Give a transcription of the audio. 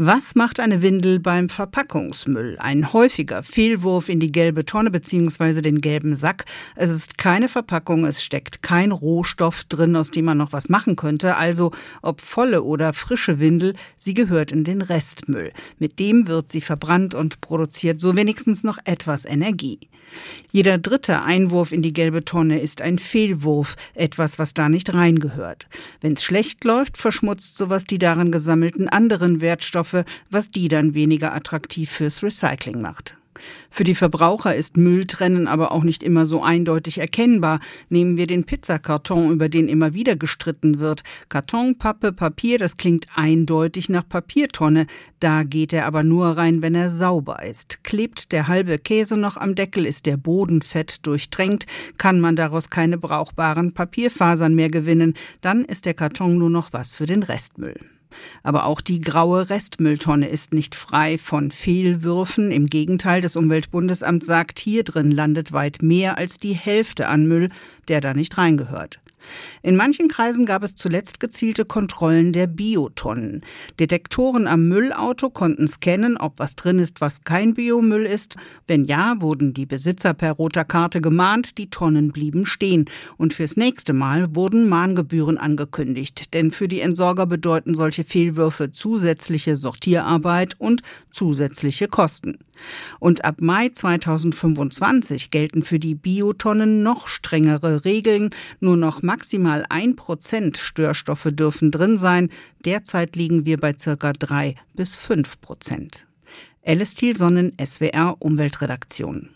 Was macht eine Windel beim Verpackungsmüll? Ein häufiger Fehlwurf in die gelbe Tonne bzw. den gelben Sack. Es ist keine Verpackung, es steckt kein Rohstoff drin, aus dem man noch was machen könnte. Also ob volle oder frische Windel, sie gehört in den Restmüll. Mit dem wird sie verbrannt und produziert so wenigstens noch etwas Energie. Jeder dritte Einwurf in die gelbe Tonne ist ein Fehlwurf, etwas, was da nicht reingehört. Wenn es schlecht läuft, verschmutzt sowas die darin gesammelten anderen Wertstoffe, was die dann weniger attraktiv fürs Recycling macht. Für die Verbraucher ist Mülltrennen aber auch nicht immer so eindeutig erkennbar. Nehmen wir den Pizzakarton, über den immer wieder gestritten wird. Karton, Pappe, Papier, das klingt eindeutig nach Papiertonne. Da geht er aber nur rein, wenn er sauber ist. Klebt der halbe Käse noch am Deckel, ist der Boden fett durchtränkt, kann man daraus keine brauchbaren Papierfasern mehr gewinnen. Dann ist der Karton nur noch was für den Restmüll. Aber auch die graue Restmülltonne ist nicht frei von Fehlwürfen. Im Gegenteil, das Umweltbundesamt sagt, hier drin landet weit mehr als die Hälfte an Müll, der da nicht reingehört. In manchen Kreisen gab es zuletzt gezielte Kontrollen der Biotonnen. Detektoren am Müllauto konnten scannen, ob was drin ist, was kein Biomüll ist. Wenn ja, wurden die Besitzer per roter Karte gemahnt, die Tonnen blieben stehen. Und fürs nächste Mal wurden Mahngebühren angekündigt. Denn für die Entsorger bedeuten solche Fehlwürfe zusätzliche Sortierarbeit und zusätzliche Kosten. Und ab Mai 2025 gelten für die Biotonnen noch strengere Regeln. Nur noch maximal 1% Störstoffe dürfen drin sein. Derzeit liegen wir bei ca. 3-5%. Alice Thielsonnen, SWR Umweltredaktion.